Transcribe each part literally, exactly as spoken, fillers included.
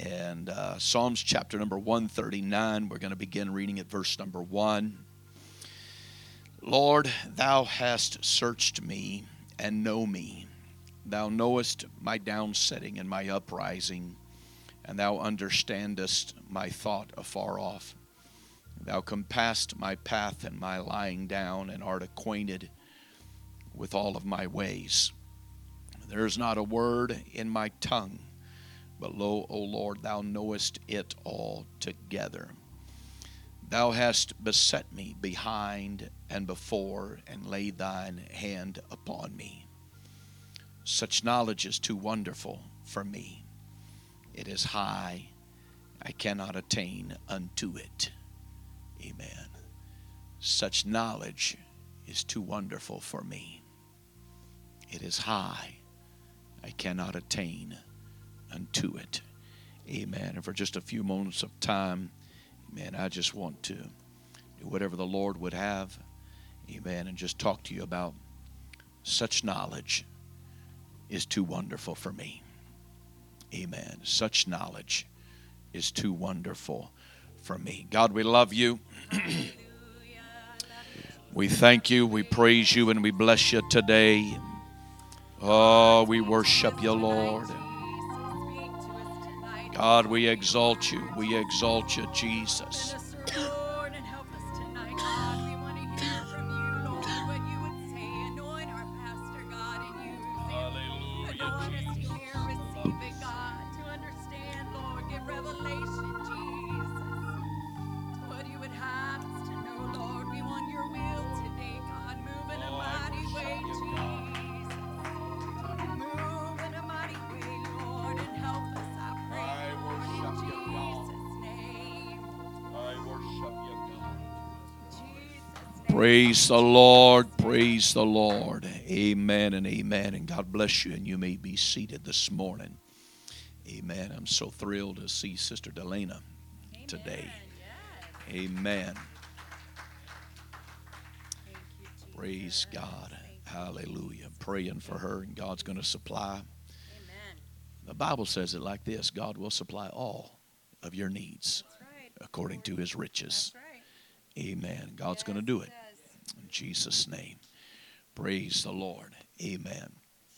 And uh, Psalms chapter number one thirty-nine, we're going to begin reading at verse number one. Lord, thou hast searched me and know me. Thou knowest my downsetting and my uprising, and thou understandest my thought afar off. Thou compassest my path and my lying down, and art acquainted with all of my ways. There is not a word in my tongue, but lo, O Lord, thou knowest it altogether. Thou hast beset me behind and before, and laid thine hand upon me. Such knowledge is too wonderful for me. It is high, I cannot attain unto it. Amen. Such knowledge is too wonderful for me. It is high, I cannot attain unto it. Amen. And for just a few moments of time, amen, I just want to do whatever the Lord would have, amen, and just talk to you about such knowledge is too wonderful for me. Amen. Such knowledge is too wonderful for me. God, we love you. We thank you, we praise you, and we bless you today. Oh, we worship you, Lord. God, we exalt you. We exalt you, Jesus. Praise the Lord, praise the Lord. Amen and amen. And God bless you, and you may be seated this morning. Amen. I'm so thrilled to see Sister Delana today. Yes. Amen. Praise God. Hallelujah. Praying for her, and God's going to supply. Amen. The Bible says it like this: God will supply all of your needs right. according to his riches. Right. Amen. God's yes, going to do it. In Jesus' name. Praise the Lord. Amen.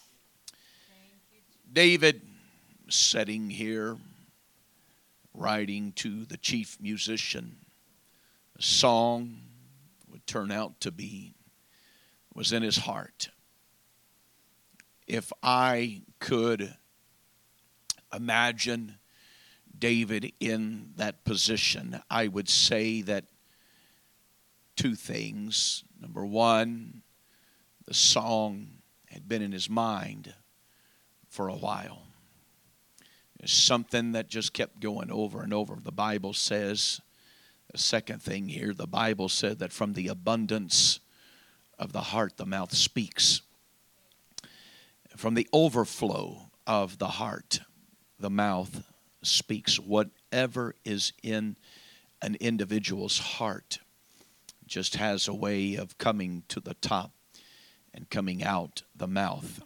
David, sitting here, writing to the chief musician, a song would turn out to be, was in his heart. If I could imagine David in that position, I would say that two things. Number one, the song had been in his mind for a while. It's something that just kept going over and over. The Bible says, the second thing here, the Bible said that from the abundance of the heart, the mouth speaks. From the overflow of the heart, the mouth speaks. Whatever is in an individual's heart just has a way of coming to the top and coming out the mouth.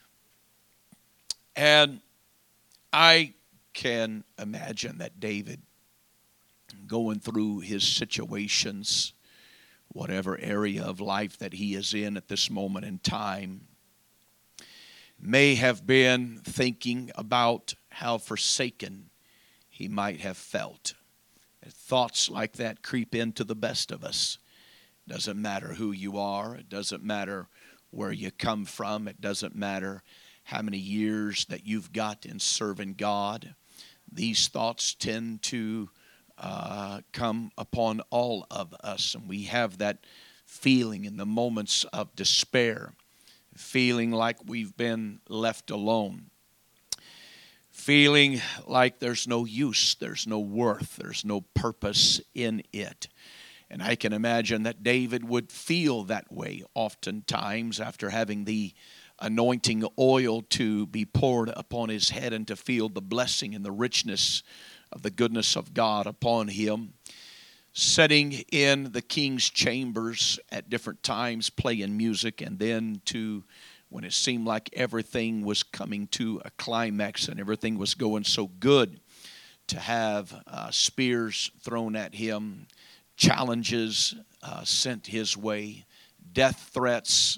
And I can imagine that David, going through his situations, whatever area of life that he is in at this moment in time, may have been thinking about how forsaken he might have felt. Thoughts like that creep into the best of us. Doesn't matter who you are. It doesn't matter where you come from. It doesn't matter how many years that you've got in serving God. These thoughts tend to uh, come upon all of us, and we have that feeling in the moments of despair, feeling like we've been left alone, feeling like there's no use, there's no worth, there's no purpose in it. And I can imagine that David would feel that way oftentimes after having the anointing oil to be poured upon his head and to feel the blessing and the richness of the goodness of God upon him. Sitting in the king's chambers at different times playing music, and then to when it seemed like everything was coming to a climax and everything was going so good, to have uh, spears thrown at him, challenges uh, sent his way, death threats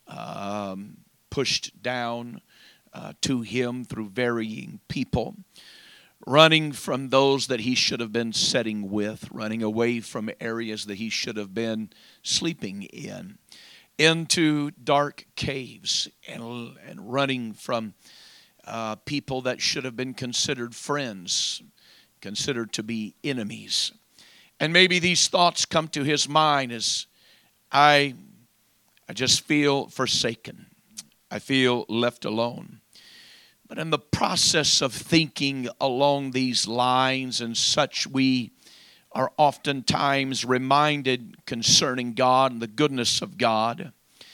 um, pushed down uh, to him through varying people, running from those that he should have been sitting with, running away from areas that he should have been sleeping in, into dark caves, and, and running from uh, people that should have been considered friends, considered to be enemies. And maybe these thoughts come to his mind as, I, I just feel forsaken. I feel left alone. But in the process of thinking along these lines and such, we are oftentimes reminded concerning God and the goodness of God.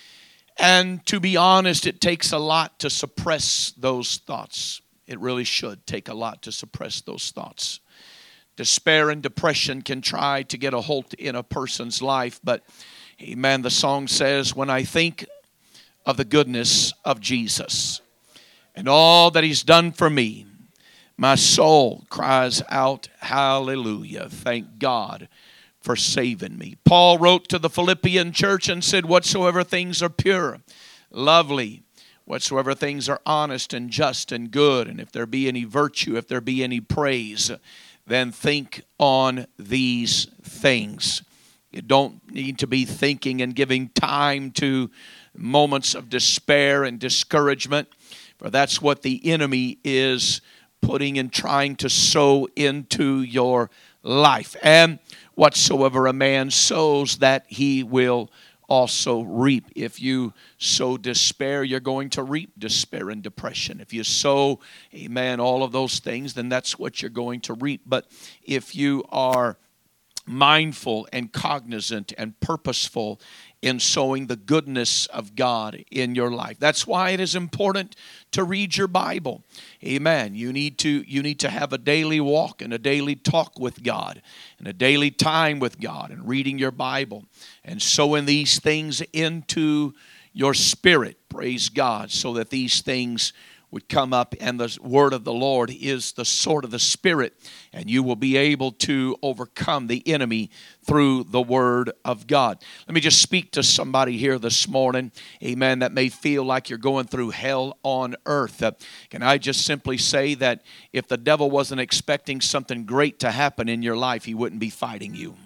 And to be honest, it takes a lot to suppress those thoughts. It really should take a lot to suppress those thoughts. Despair and depression can try to get a hold in a person's life, but amen, the song says, when I think of the goodness of Jesus and all that he's done for me, my soul cries out, hallelujah. Thank God for saving me. Paul wrote to the Philippian church and said, whatsoever things are pure, lovely, whatsoever things are honest and just and good, and if there be any virtue, if there be any praise, then think on these things. You don't need to be thinking and giving time to moments of despair and discouragement, for that's what the enemy is putting and trying to sow into your life. And whatsoever a man sows, that he will also reap. If you sow despair, you're going to reap despair and depression. If you sow, amen, all of those things, then that's what you're going to reap. But if you are mindful and cognizant and purposeful in sowing the goodness of God in your life. That's why it is important to read your Bible. Amen. You need to you need to have a daily walk and a daily talk with God and a daily time with God and reading your Bible and sowing these things into your spirit. Praise God, so that these things would come up, and the word of the Lord is the sword of the Spirit, and you will be able to overcome the enemy through the word of God. Let me just speak to somebody here this morning, amen, that may feel like you're going through hell on earth. Uh, can I just simply say that if the devil wasn't expecting something great to happen in your life, he wouldn't be fighting you.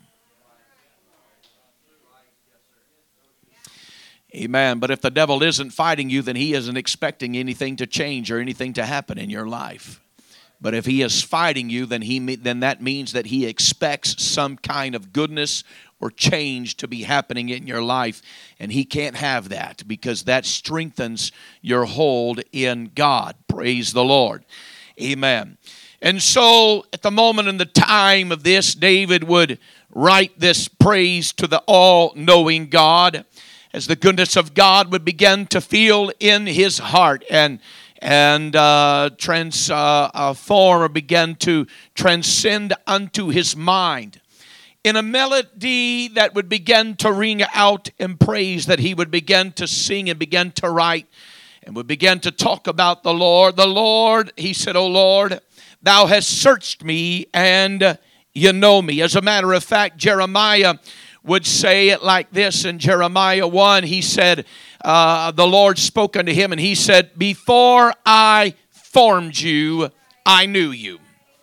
Amen. But if the devil isn't fighting you, then he isn't expecting anything to change or anything to happen in your life. But if he is fighting you, then he then that means that he expects some kind of goodness or change to be happening in your life. And he can't have that, because that strengthens your hold in God. Praise the Lord. Amen. And so at the moment in the time of this, David would write this praise to the all-knowing God, as the goodness of God would begin to feel in his heart and and uh, transform uh, uh, or begin to transcend unto his mind in a melody that would begin to ring out in praise, that he would begin to sing and begin to write and would begin to talk about the Lord. The Lord, he said, O Lord, thou hast searched me and you know me. As a matter of fact, Jeremiah would say it like this in Jeremiah one. He said, uh, the Lord spoke unto him, and he said, before I formed you, I knew you.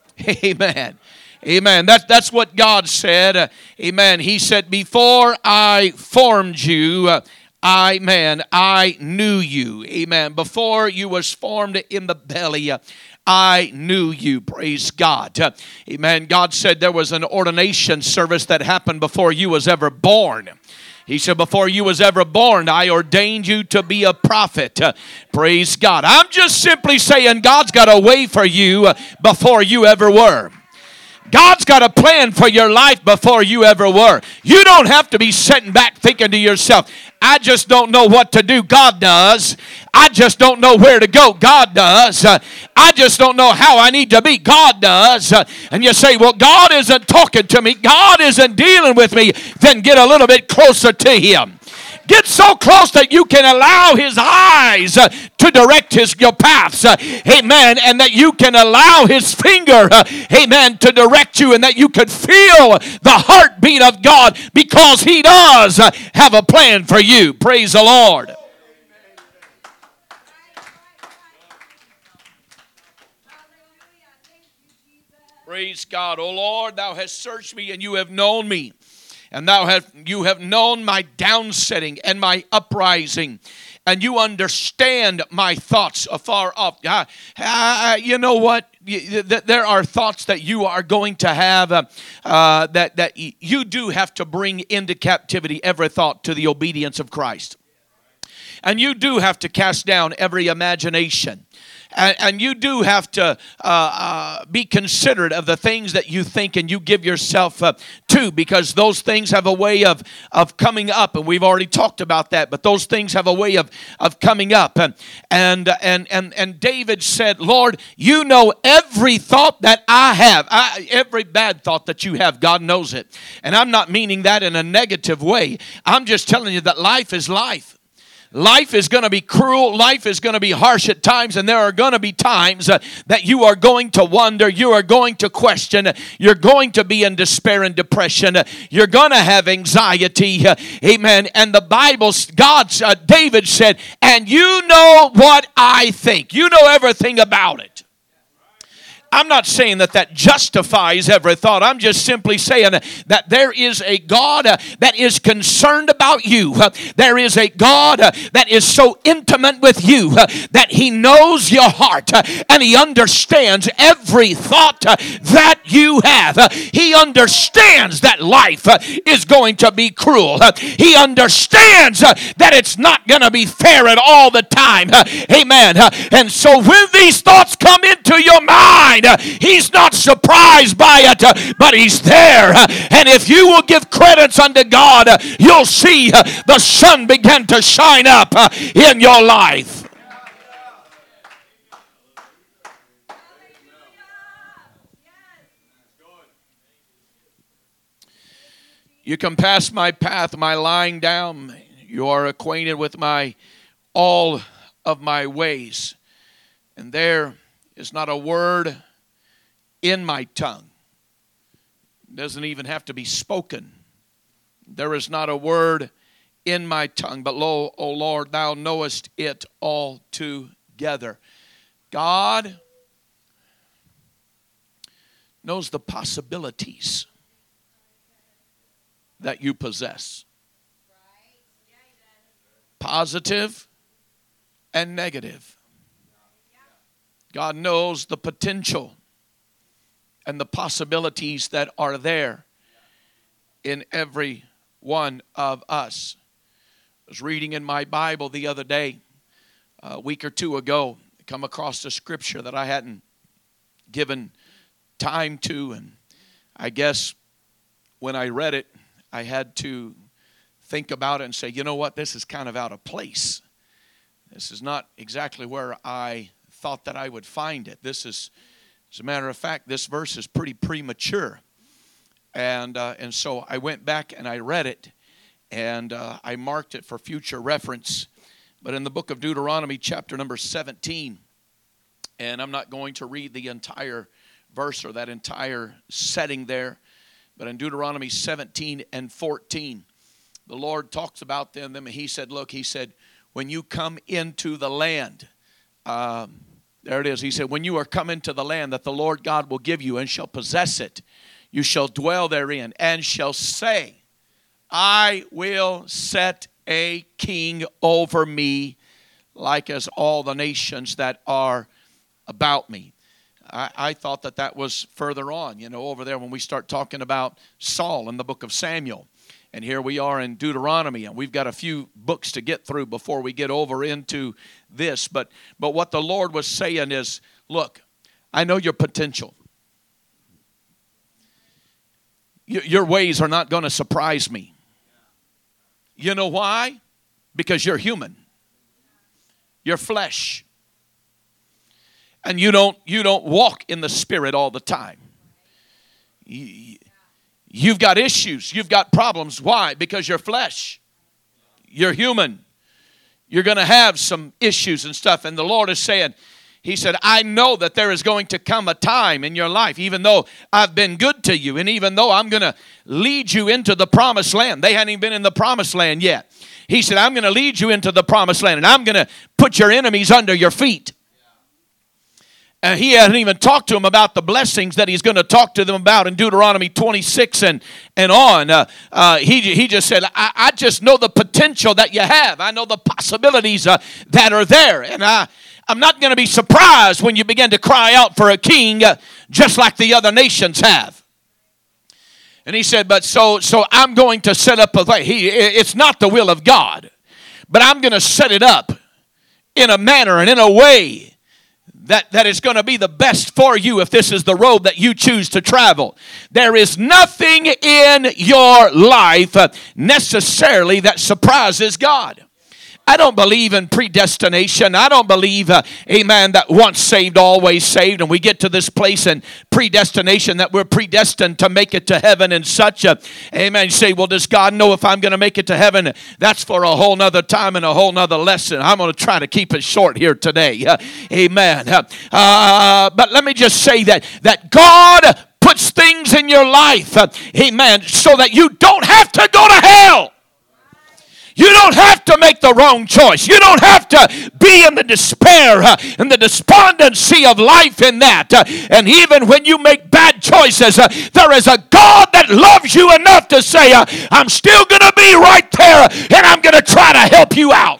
Amen. Amen. That, that's what God said. Uh, amen. He said, before I formed you, uh, I, man, I knew you. Amen. Before you was formed in the belly, uh, I knew you. Praise God. Uh, amen. God said there was an ordination service that happened before you was ever born. He said, before you was ever born, I ordained you to be a prophet. Uh, praise God. I'm just simply saying God's got a way for you uh, before you ever were. God's got a plan for your life before you ever were. You don't have to be sitting back thinking to yourself, I just don't know what to do. God does. I just don't know where to go. God does. Uh, I just don't know how I need to be. God does. Uh, and you say, well, God isn't talking to me. God isn't dealing with me. Then get a little bit closer to him. Get so close that you can allow His eyes uh, to direct his, your paths. Uh, amen. And that you can allow His finger, uh, amen, to direct you, and that you could feel the heartbeat of God, because He does uh, have a plan for you. Praise the Lord. Praise God. O Lord, Thou hast searched me, and You have known me. And thou have, you have known my downsetting and my uprising. And You understand my thoughts afar off. Uh, uh, you know what? There are thoughts that you are going to have uh, uh, that, that you do have to bring into captivity every thought to the obedience of Christ. And you do have to cast down every imagination. And, and you do have to uh, uh, be considerate of the things that you think and you give yourself uh, to, because those things have a way of, of coming up, and we've already talked about that, but those things have a way of, of coming up. And, and, and, and, and David said, Lord, You know every thought that I have. I, every bad thought that You have, God knows it. And I'm not meaning that in a negative way. I'm just telling you that life is life. Life is going to be cruel. Life is going to be harsh at times. And there are going to be times uh, that you are going to wonder. You are going to question. You're going to be in despair and depression. You're going to have anxiety. Uh, amen. And the Bible, God, uh, David said, and You know what I think. You know everything about it. I'm not saying that that justifies every thought. I'm just simply saying that there is a God uh, that is concerned about you. Uh, there is a God uh, that is so intimate with you uh, that He knows your heart uh, and He understands every thought uh, that you have. Uh, he understands that life uh, is going to be cruel. Uh, he understands uh, that it's not going to be fair at all the time. Uh, amen. Uh, and so when these thoughts come into your mind, Uh, He's not surprised by it, uh, but He's there. Uh, and if you will give credence unto God, uh, you'll see uh, the sun begin to shine up uh, in your life. You can pass my path, my lying down. You are acquainted with my all of my ways. And there is not a word in my tongue. It doesn't even have to be spoken. There is not a word in my tongue, but lo, O Lord, Thou knowest it all together. God knows the possibilities that you possess. Positive and negative. God knows the potential and the possibilities that are there in every one of us. I was reading in my Bible the other day, a week or two ago, come across a scripture that I hadn't given time to, and I guess when I read it, I had to think about it and say, you know what, this is kind of out of place. This is not exactly where I thought that I would find it. This is, as a matter of fact, this verse is pretty premature. And uh, and so I went back and I read it, and uh, I marked it for future reference. But in the book of Deuteronomy, chapter number seventeen, and I'm not going to read the entire verse or that entire setting there, but in Deuteronomy seventeen and fourteen, the Lord talks about them, and He said, look, He said, when you come into the land, um, there it is. He said, when you are come into the land that the Lord God will give you and shall possess it, you shall dwell therein and shall say, I will set a king over me like as all the nations that are about me. I, I thought that that was further on, you know, over there when we start talking about Saul in the book of Samuel. And here we are in Deuteronomy, and we've got a few books to get through before we get over into this. But, but what the Lord was saying is, look, I know your potential. Your ways are not going to surprise me. You know why? Because you're human. You're flesh. And you don't, you don't walk in the Spirit all the time. You've got issues. You've got problems. Why? Because you're flesh. You're human. You're going to have some issues and stuff. And the Lord is saying, He said, I know that there is going to come a time in your life, even though I've been good to you, and even though I'm going to lead you into the promised land. They hadn't even been in the promised land yet. He said, I'm going to lead you into the promised land, and I'm going to put your enemies under your feet. And he hadn't even talked to them about the blessings that he's going to talk to them about in Deuteronomy twenty-six and, and on. Uh, uh, he, he just said, I, I just know the potential that you have. I know the possibilities uh, that are there. And I, I'm not going to be surprised when you begin to cry out for a king uh, just like the other nations have. And he said, but so so I'm going to set up a way. He, it's not the will of God, but I'm going to set it up in a manner and in a way that, that is going to be the best for you if this is the road that you choose to travel. There is nothing in your life uh, necessarily that surprises God. I don't believe in predestination. I don't believe, uh, amen, that once saved, always saved. And we get to this place in predestination that we're predestined to make it to heaven and such. Uh, amen. You say, well, does God know if I'm going to make it to heaven? That's for a whole nother time and a whole nother lesson. I'm going to try to keep it short here today. Uh, amen. Uh, uh, but let me just say that, that God puts things in your life, uh, amen, so that you don't have to go to hell. You don't have to make the wrong choice. You don't have to be in the despair uh, and the despondency of life in that. Uh, and even when you make bad choices, uh, there is a God that loves you enough to say, uh, I'm still going to be right there and I'm going to try to help you out.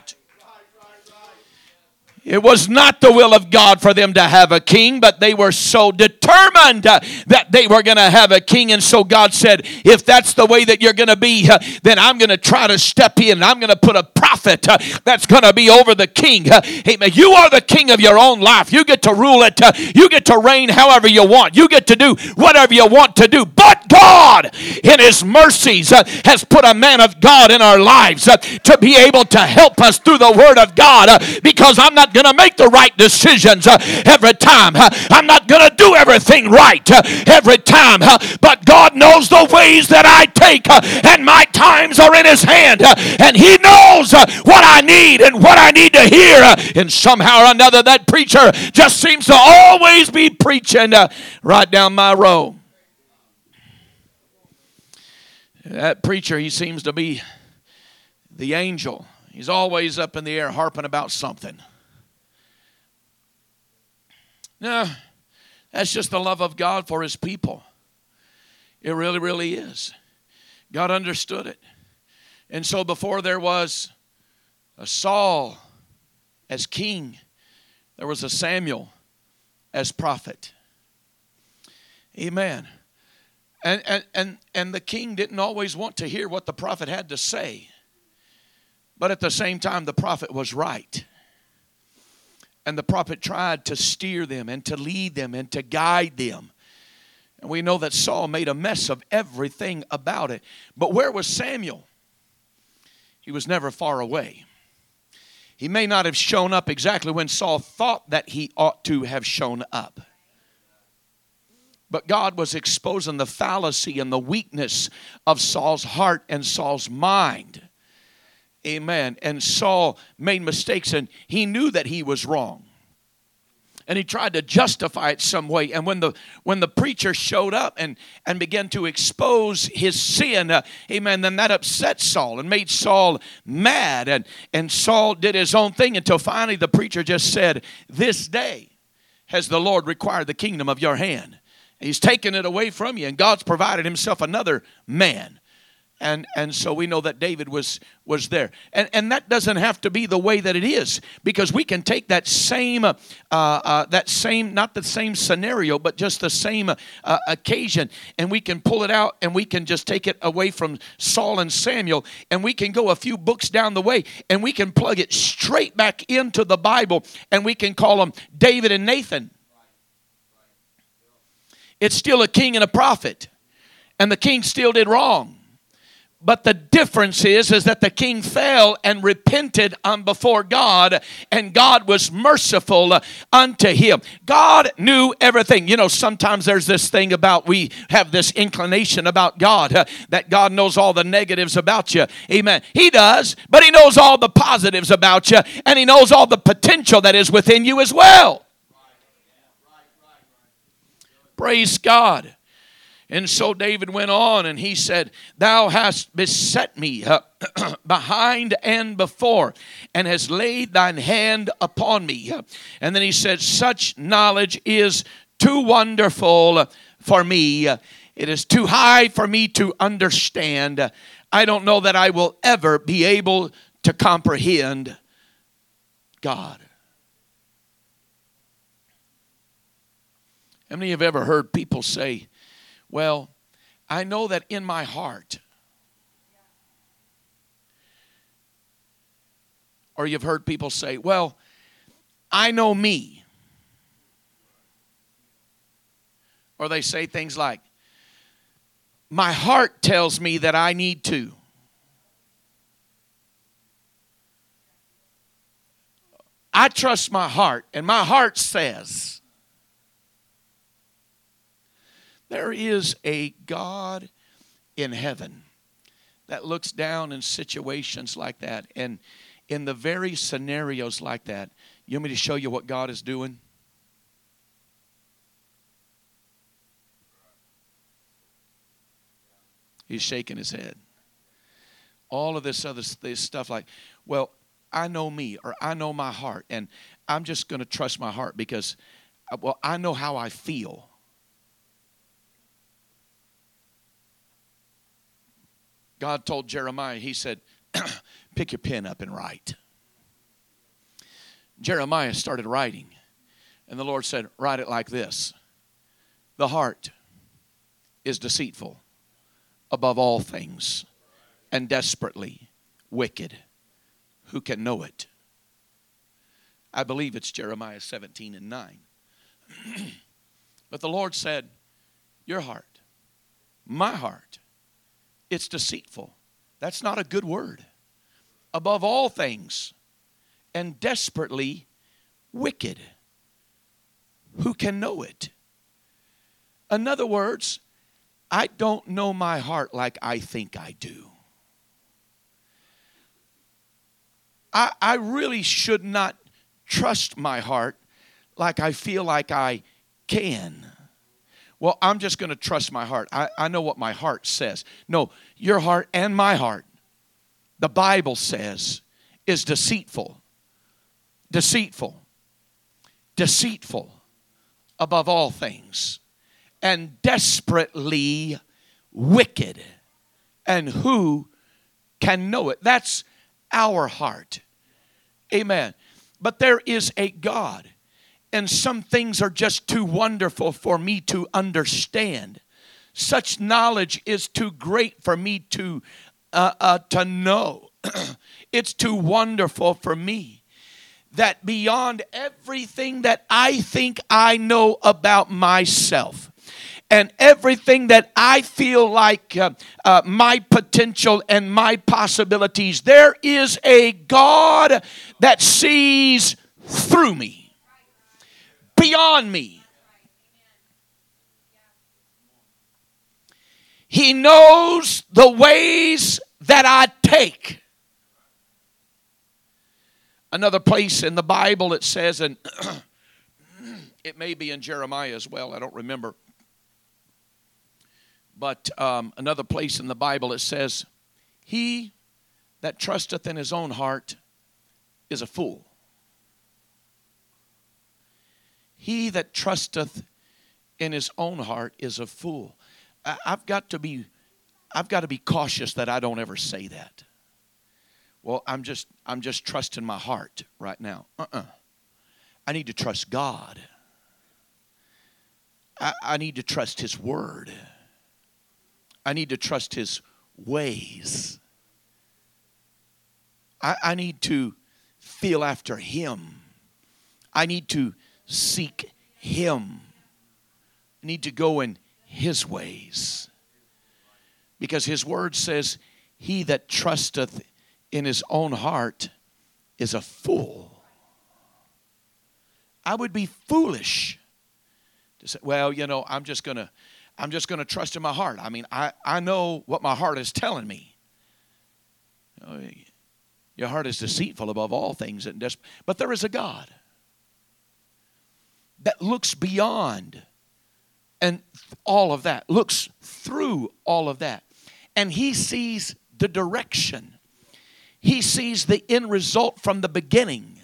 It was not the will of God for them to have a king, but they were so determined uh, that they were going to have a king. And so God said, if that's the way that you're going to be, uh, then I'm going to try to step in. I'm going to put a prophet uh, that's going to be over the king. Uh, amen. You are the king of your own life. You get to rule it. Uh, you get to reign however you want. You get to do whatever you want to do. But God, in His mercies, uh, has put a man of God in our lives uh, to be able to help us through the Word of God, uh, because I'm not going to make the right decisions uh, every time. Uh, I'm not going to do everything right uh, every time. Uh, but God knows the ways that I take, uh, and my times are in His hand. Uh, and He knows uh, what I need and what I need to hear. Uh, and somehow or another, that preacher just seems to always be preaching uh, right down my road. That preacher, he seems to be the angel. He's always up in the air harping about something. No, that's just the love of God for His people. It really, really is. God understood it. And so before there was a Saul as king, there was a Samuel as prophet. Amen. And, and, and, and the king didn't always want to hear what the prophet had to say. But at the same time, the prophet was right. And the prophet tried to steer them and to lead them and to guide them. And we know that Saul made a mess of everything about it. But where was Samuel? He was never far away. He may not have shown up exactly when Saul thought that he ought to have shown up. But God was exposing the fallacy and the weakness of Saul's heart and Saul's mind. Amen. And Saul made mistakes, and he knew that he was wrong. And he tried to justify it some way. And when the when the preacher showed up and, and began to expose his sin, uh, amen, then that upset Saul and made Saul mad. And, and Saul did his own thing until finally the preacher just said, this day has the Lord required the kingdom of your hand. He's taken it away from you, and God's provided Himself another man. And and so we know that David was was there. And and that doesn't have to be the way that it is, because we can take that same, uh, uh, that same, not the same scenario, but just the same uh, occasion, and we can pull it out and we can just take it away from Saul and Samuel, and we can go a few books down the way, and we can plug it straight back into the Bible, and we can call them David and Nathan. It's still a king and a prophet, and the king still did wrong. But the difference is, is that the king fell and repented um, before God, and God was merciful unto him. God knew everything. You know, sometimes there's this thing about, we have this inclination about God, uh, that God knows all the negatives about you. Amen. He does, but he knows all the positives about you, and he knows all the potential that is within you as well. Praise God. And so David went on and he said, thou hast beset me uh, behind and before, and hast laid thine hand upon me. And then he said, such knowledge is too wonderful for me. It is too high for me to understand. I don't know that I will ever be able to comprehend God. How many have ever heard people say, well, I know that in my heart, or you've heard people say, well, I know me. Or they say things like, my heart tells me that I need to. I trust my heart, and my heart says. There is a God in heaven that looks down in situations like that, and in the very scenarios like that. You want me to show you what God is doing? He's shaking his head. All of this other this stuff like, well, I know me, or I know my heart, and I'm just going to trust my heart because, well, I know how I feel. God told Jeremiah, he said, pick your pen up and write. Jeremiah started writing, and the Lord said, write it like this. The heart is deceitful above all things and desperately wicked. Who can know it? I believe it's Jeremiah seventeen and nine. But the Lord said, your heart, my heart, it's deceitful. That's not a good word. Above all things and desperately wicked. Who can know it? In other words, I don't know my heart like I think I do. I, I really should not trust my heart like I feel like I can. Well, I'm just going to trust my heart. I, I know what my heart says. No, your heart and my heart, the Bible says, is deceitful. Deceitful. Deceitful above all things. And desperately wicked. And who can know it? That's our heart. Amen. But there is a God. And some things are just too wonderful for me to understand. Such knowledge is too great for me to uh, uh, to know. It's too wonderful for me. That beyond everything that I think I know about myself, and everything that I feel like uh, uh, my potential and my possibilities, there is a God that sees through me. Beyond me. He knows the ways that I take. Another place in the Bible it says, and it may be in Jeremiah as well, I don't remember. But um, another place in the Bible it says, he that trusteth in his own heart is a fool. He that trusteth in his own heart is a fool. I, I've got to be, I've got to be cautious that I don't ever say that. Well, I'm just, I'm just trusting my heart right now. Uh-uh. I need to trust God. I, I need to trust His Word. I need to trust His ways. I, I need to feel after Him. I need to seek Him. I need to go in His ways. Because His Word says he that trusteth in his own heart is a fool. I would be foolish to say, well, you know, I'm just going to I'm just going to trust in my heart. I mean, I, I know what my heart is telling me. You know, your heart is deceitful above all things. And des- but there is a God that looks beyond and all of that, looks through all of that. And he sees the direction. He sees the end result from the beginning.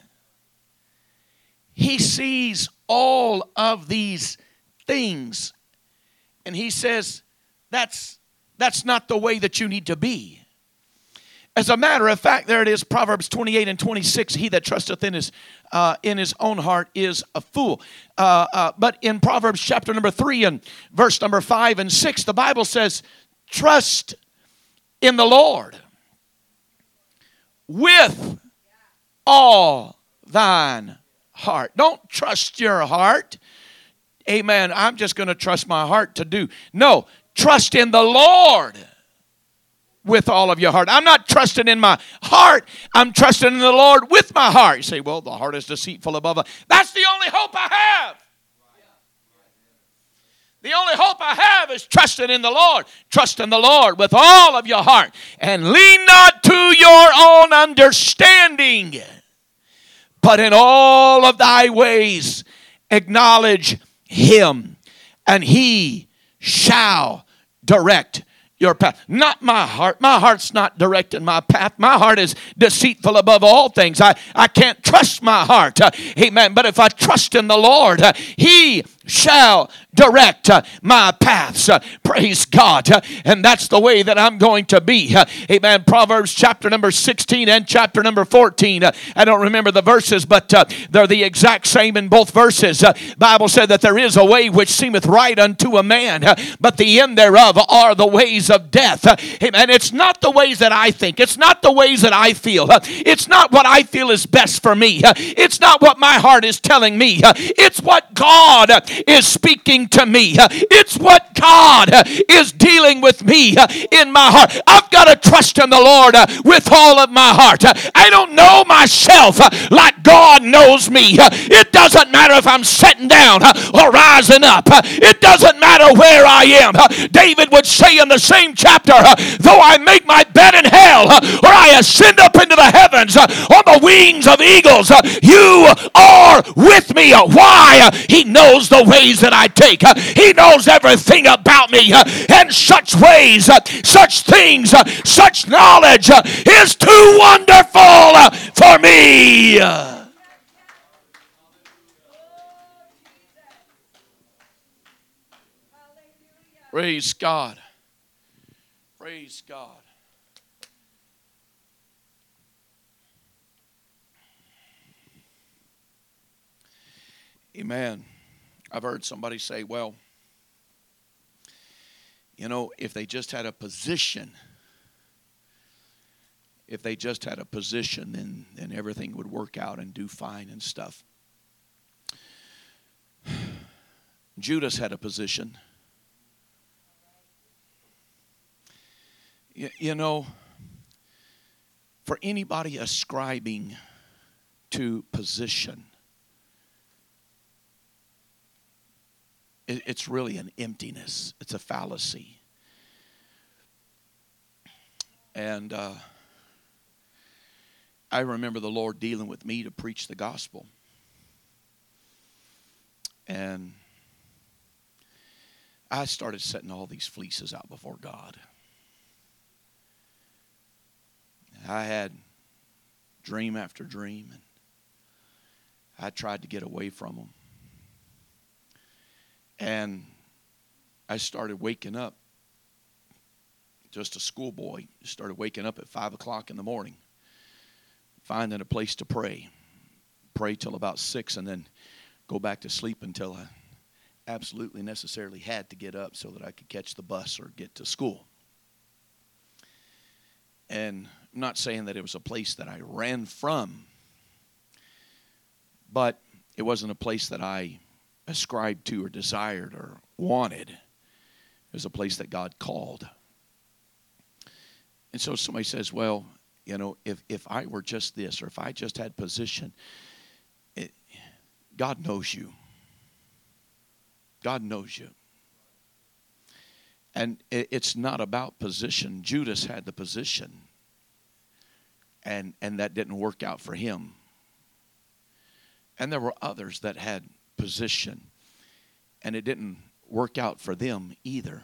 He sees all of these things. And he says, that's, that's not the way that you need to be. As a matter of fact, there it is, Proverbs twenty-eight and twenty-six, he that trusteth in his, uh, in his own heart is a fool. Uh, uh, but in Proverbs chapter number three and verse number five and six, the Bible says, trust in the Lord with all thine heart. Don't trust your heart. Amen. I'm just going to trust my heart to do. No, trust in the Lord with all of your heart. I'm not trusting in my heart. I'm trusting in the Lord with my heart. You say, well, the heart is deceitful above all. That's the only hope I have. The only hope I have is trusting in the Lord. Trust in the Lord with all of your heart. And lean not to your own understanding, but in all of thy ways acknowledge him, and he shall direct your path. Not my heart. My heart's not directing my path. My heart is deceitful above all things. I, I can't trust my heart. Uh, amen. But if I trust in the Lord, uh, he shall direct uh, my paths. Uh, praise God. Uh, and that's the way that I'm going to be. Uh, amen. Proverbs chapter number sixteen and chapter number fourteen. Uh, I don't remember the verses, but uh, they're the exact same in both verses. Uh, Bible said that there is a way which seemeth right unto a man, uh, but the end thereof are the ways of death. Uh, amen. It's not the ways that I think. It's not the ways that I feel. Uh, it's not what I feel is best for me. Uh, it's not what my heart is telling me. Uh, it's what God uh, is speaking to me. Uh, it's what God uh, is dealing with me uh, in my heart. I've got to trust in the Lord uh, with all of my heart. Uh, I don't know myself uh, like God knows me. Uh, it doesn't matter if I'm sitting down uh, or rising up. Uh, it doesn't matter where I am. Uh, David would say in the same chapter, uh, though I make my bed in hell, uh, or I ascend up into the heavens uh, on the wings of eagles, uh, you are with me. Uh, why? Uh, he knows the ways that I take. Uh, he knows everything about me. Uh, and such ways, uh, such things, uh, such knowledge uh, is too wonderful uh, for me. Uh, Praise God. Praise God. Amen. I've heard somebody say, well, you know, if they just had a position, if they just had a position, then, then everything would work out and do fine and stuff. Judas had a position. You, you know, for anybody ascribing to position, it, it's really an emptiness. It's a fallacy. And uh, I remember the Lord dealing with me to preach the gospel. And I started setting all these fleeces out before God. I had dream after dream, and I tried to get away from them. And I started waking up, just a schoolboy, started waking up at five o'clock in the morning, finding a place to pray. Pray till about six, and then go back to sleep until I absolutely necessarily had to get up so that I could catch the bus or get to school. And I'm not saying that it was a place that I ran from, but it wasn't a place that I ascribed to or desired or wanted. It was a place that God called. And so somebody says, well, you know, if, if I were just this, or if I just had position, it, God knows you. God knows you. And it, it's not about position. Judas had the position, and, and that didn't work out for him. And there were others that had position, and it didn't work out for them either.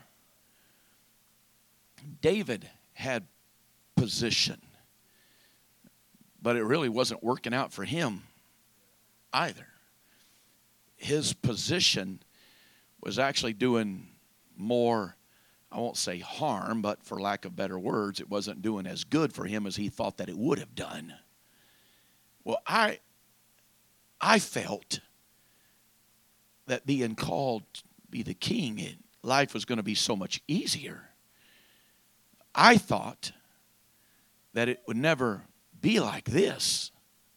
David had position, but it really wasn't working out for him either. His position was actually doing more, I won't say harm, but for lack of better words, it wasn't doing as good for him as he thought that it would have done. Well, I I felt that being called to be the king, life was going to be so much easier. I thought that it would never be like this.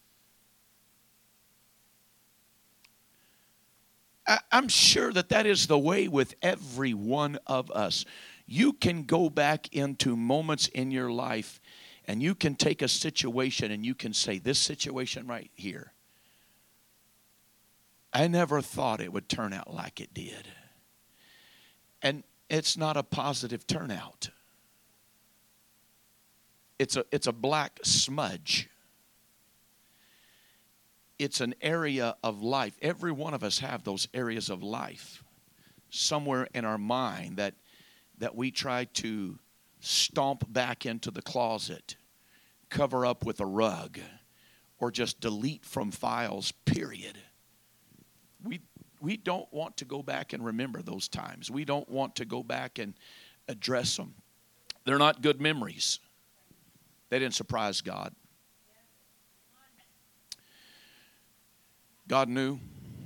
I, I'm sure that that is the way with every one of us. You can go back into moments in your life, and you can take a situation and you can say, this situation right here, I never thought it would turn out like it did. And it's not a positive turnout. It's a, it's a black smudge. It's an area of life. Every one of us have those areas of life somewhere in our mind that, that we try to stomp back into the closet, cover up with a rug, or just delete from files, period. We, we don't want to go back and remember those times. We don't want to go back and address them. They're not good memories. They didn't surprise God. God knew.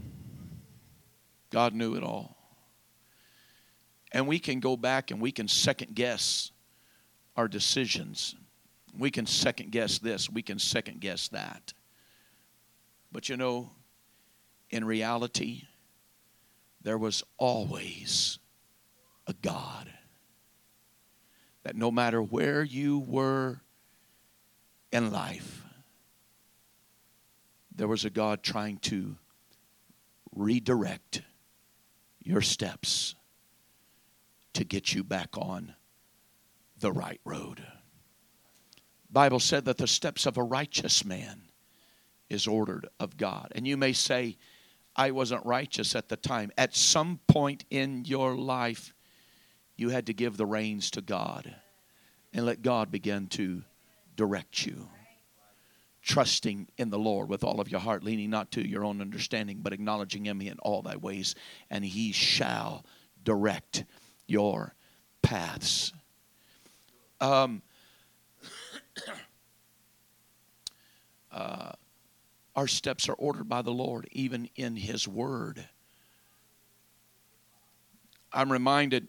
God knew it all. And we can go back and we can second guess our decisions. We can second guess this. We can second guess that. But you know, in reality, there was always a God. That no matter where you were in life, there was a God trying to redirect your steps to get you back on the right road. The Bible said that the steps of a righteous man is ordered of God. And you may say, I wasn't righteous at the time. At some point in your life, you had to give the reins to God and let God begin to direct you. Trusting in the Lord with all of your heart, leaning not to your own understanding, but acknowledging Him in all thy ways, and He shall direct your paths. Um, uh, our steps are ordered by the Lord, even in His Word. I'm reminded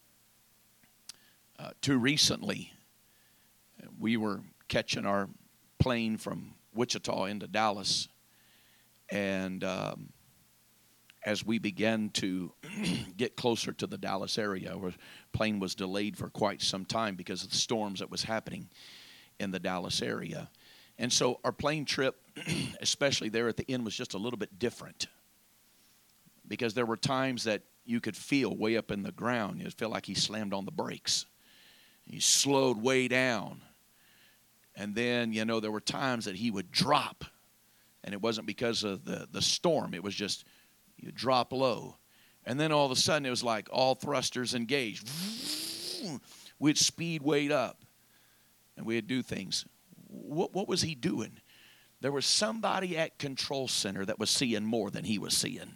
uh, too recently, we were catching our plane from Wichita into Dallas, and um, as we began to get closer to the Dallas area, our plane was delayed for quite some time because of the storms that was happening in the Dallas area. And so our plane trip, especially there at the end, was just a little bit different, because there were times that you could feel way up in the ground, you feel like he slammed on the brakes. He slowed way down. And then, you know, there were times that he would drop. And it wasn't because of the, the storm. It was just, you drop low. And then all of a sudden, it was like all thrusters engaged. We'd speed way up. And we'd do things. What, what was he doing? There was somebody at Control Center that was seeing more than he was seeing.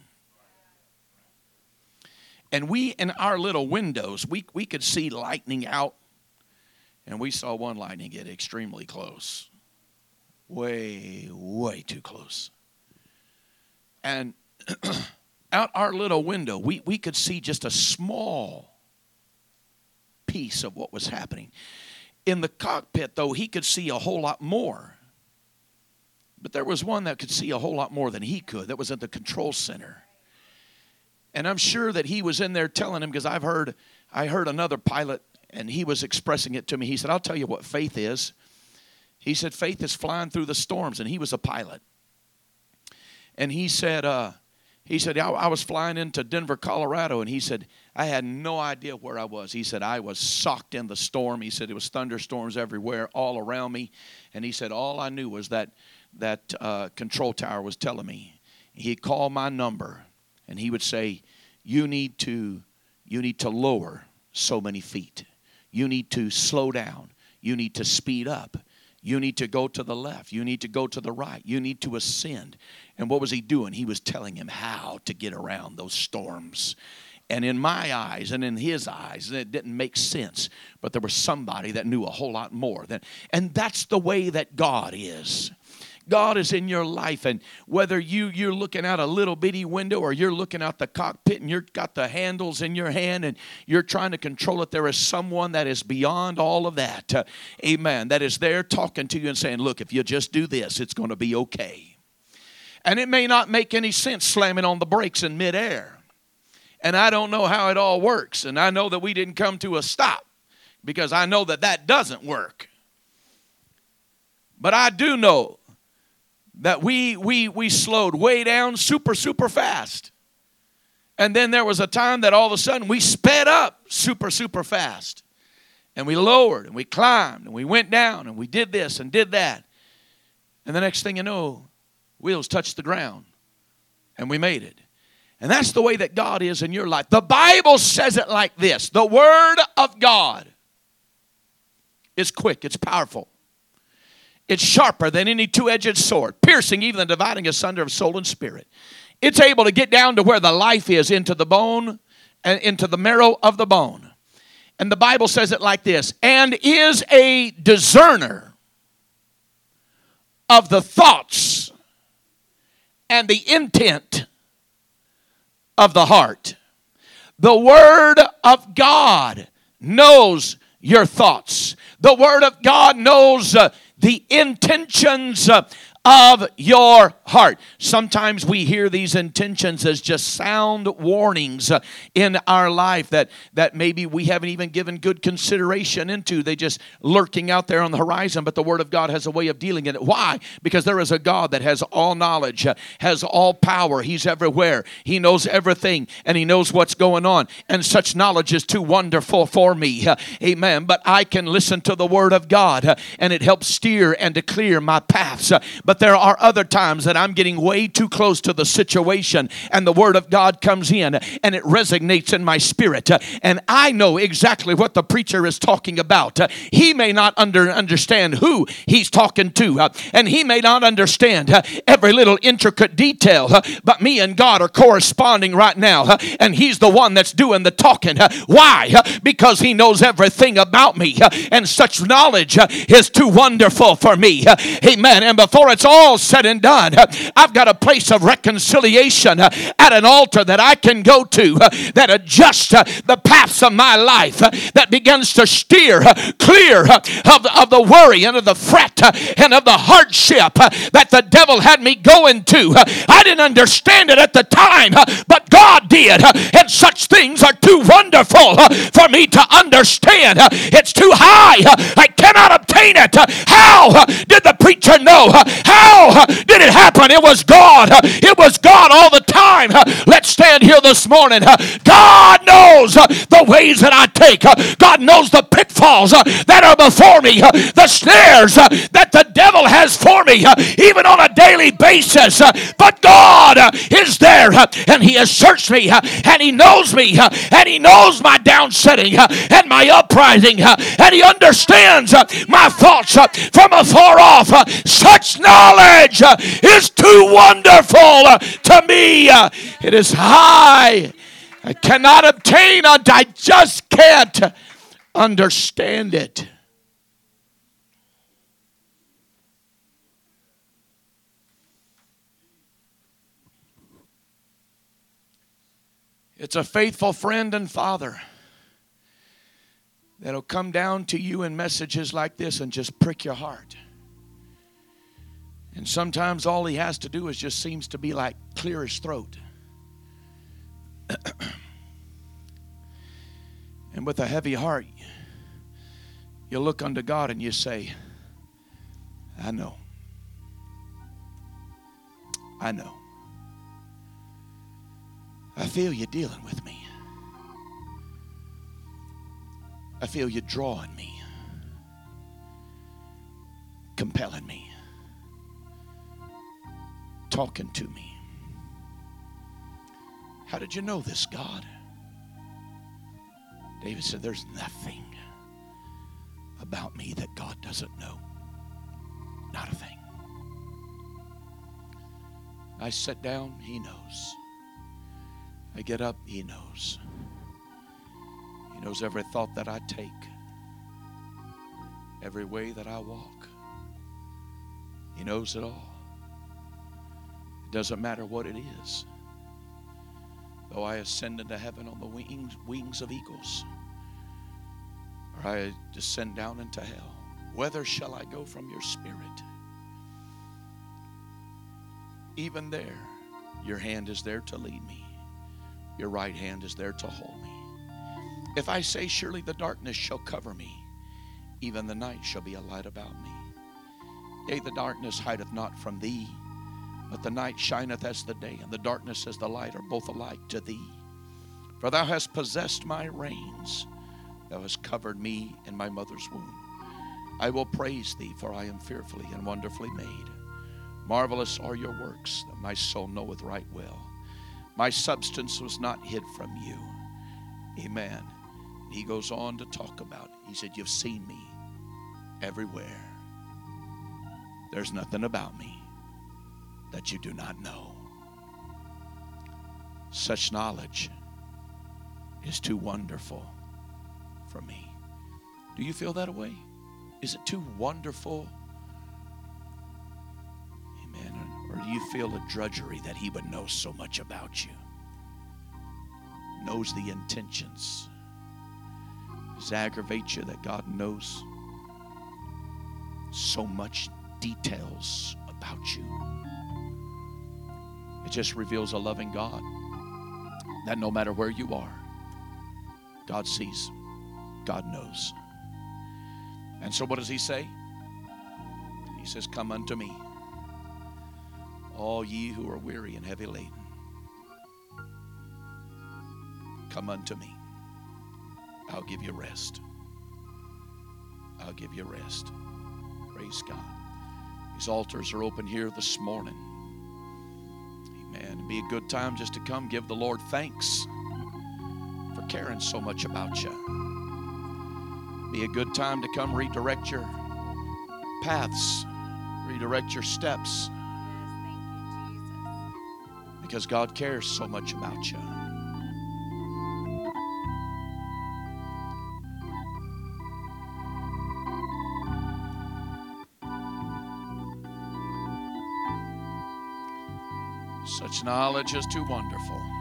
And we, in our little windows, we, we could see lightning out. And we saw one lightning get extremely close. Way, way too close. And out our little window, we, we could see just a small piece of what was happening. In the cockpit, though, he could see a whole lot more. But there was one that could see a whole lot more than he could. That was at the Control Center. And I'm sure that he was in there telling him, because I've heard, I heard another pilot and he was expressing it to me. He said, I'll tell you what faith is. He said, faith is flying through the storms, and he was a pilot. And he said, uh, he said, I, I was flying into Denver, Colorado, and he said, I had no idea where I was. He said, I was socked in the storm. He said, it was thunderstorms everywhere, all around me. And he said, all I knew was that that uh, control tower was telling me. He'd call my number, and he would say, you need to, you need to lower so many feet. You need to slow down. You need to speed up. You need to go to the left. You need to go to the right. You need to ascend. And what was he doing? He was telling him how to get around those storms. And in my eyes and in his eyes, it didn't make sense. But there was somebody that knew a whole lot more. Than, and that's the way that God is. God is in your life, and whether you, you're looking out a little bitty window or you're looking out the cockpit and you've got the handles in your hand and you're trying to control it, there is someone that is beyond all of that. Uh, amen. That is there talking to you and saying, look, if you just do this, it's going to be okay. And it may not make any sense slamming on the brakes in midair. And I don't know how it all works. And I know that we didn't come to a stop because I know that that doesn't work. But I do know that we we we slowed way down super, super fast. And then there was a time that all of a sudden we sped up super, super fast. And we lowered and we climbed and we went down and we did this and did that. And the next thing you know, wheels touched the ground and we made it. And that's the way that God is in your life. The Bible says it like this. The Word of God is quick. It's powerful. It's sharper than any two-edged sword, piercing even the dividing asunder of soul and spirit. It's able to get down to where the life is, into the bone and into the marrow of the bone. And the Bible says it like this, and is a discerner of the thoughts and the intent of the heart. The Word of God knows your thoughts. The Word of God knows uh, the intentions uh, of your heart. Sometimes we hear these intentions as just sound warnings uh, in our life that, that maybe we haven't even given good consideration into. They just lurking out there on the horizon, but the Word of God has a way of dealing in it. Why? Because there is a God that has all knowledge, uh, has all power. He's everywhere. He knows everything, and He knows what's going on. And such knowledge is too wonderful for me. Uh, amen. But I can listen to the Word of God, uh, and it helps steer and to clear my paths. Uh, but there are other times that I'm getting way too close to the situation, and the Word of God comes in and it resonates in my spirit, uh, and I know exactly what the preacher is talking about. Uh, he may not under, understand who he's talking to, uh, and he may not understand uh, every little intricate detail, uh, but me and God are corresponding right now, uh, and He's the one that's doing the talking. Uh, why? Uh, because He knows everything about me, uh, and such knowledge uh, is too wonderful for me. Uh, amen. And before it's all said and done, uh, I've got a place of reconciliation uh, at an altar that I can go to uh, that adjusts uh, the paths of my life, uh, that begins to steer uh, clear uh, of, of the worry and of the fret uh, and of the hardship uh, that the devil had me going to. Uh, I didn't understand it at the time, uh, but God did. Uh, and such things are too wonderful uh, for me to understand. Uh, it's too high. Uh, I cannot obtain it. Uh, how uh, did the preacher know? Uh, how uh, did it happen? It was God. Uh, it was God all the time. Uh, let's stand here this morning. Uh, God knows uh, the ways that I take. Uh, God knows the pitfalls uh, that are before me, uh, the snares uh, that the devil has for me, uh, even on a daily basis. Uh, but God uh, is there, uh, and He has searched me, uh, and He knows me, uh, and He knows my downsetting uh, and my uprising, uh, and He understands uh, my thoughts uh, from afar off. Uh, such knowledge uh, is too wonderful uh, to me. Uh, it is high. I cannot obtain it. I just can't understand it. It's a faithful friend and father that'll come down to you in messages like this and just prick your heart. And sometimes all he has to do is just seems to be like clear his throat. And with a heavy heart, You look unto God and you say, I know. I know. I feel you dealing with me. I feel you drawing me, compelling me, talking to me. How did you know this, God? David said, there's nothing about me that God doesn't know. Not a thing. I sit down, he knows. I get up, he knows. He knows every thought that I take, every way that I walk. He knows it all. It doesn't matter what it is. Though I ascend into heaven on the wings, wings of eagles, or I descend down into hell, whither shall I go from your spirit? Even there, your hand is there to lead me. Your right hand is there to hold me. If I say, surely the darkness shall cover me, even the night shall be a light about me. Yea, the darkness hideth not from thee, but the night shineth as the day, and the darkness as the light are both alike to thee. For thou hast possessed my reins. Thou hast covered me in my mother's womb. I will praise thee, for I am fearfully and wonderfully made. Marvelous are your works, that my soul knoweth right well. My substance was not hid from you. Amen. He goes on to talk about it. He said, you've seen me everywhere. There's nothing about me that you do not know. Such knowledge is too wonderful for me. Do you feel that way? Is it too wonderful? Amen. Or do you feel a drudgery that he would know so much about you? Knows the intentions. Does it aggravate you that God knows so much details about you? It just reveals a loving God that no matter where you are, God sees, God knows. And so what does he say? He says, come unto me, all ye who are weary and heavy laden. Come unto me. I'll give you rest. I'll give you rest. Praise God. These altars are open here this morning. Amen. It'd be a good time just to come give the Lord thanks for caring so much about you. Be a good time to come redirect your paths, redirect your steps. Yes, thank you, Jesus. Because God cares so much about you. Such knowledge is too wonderful.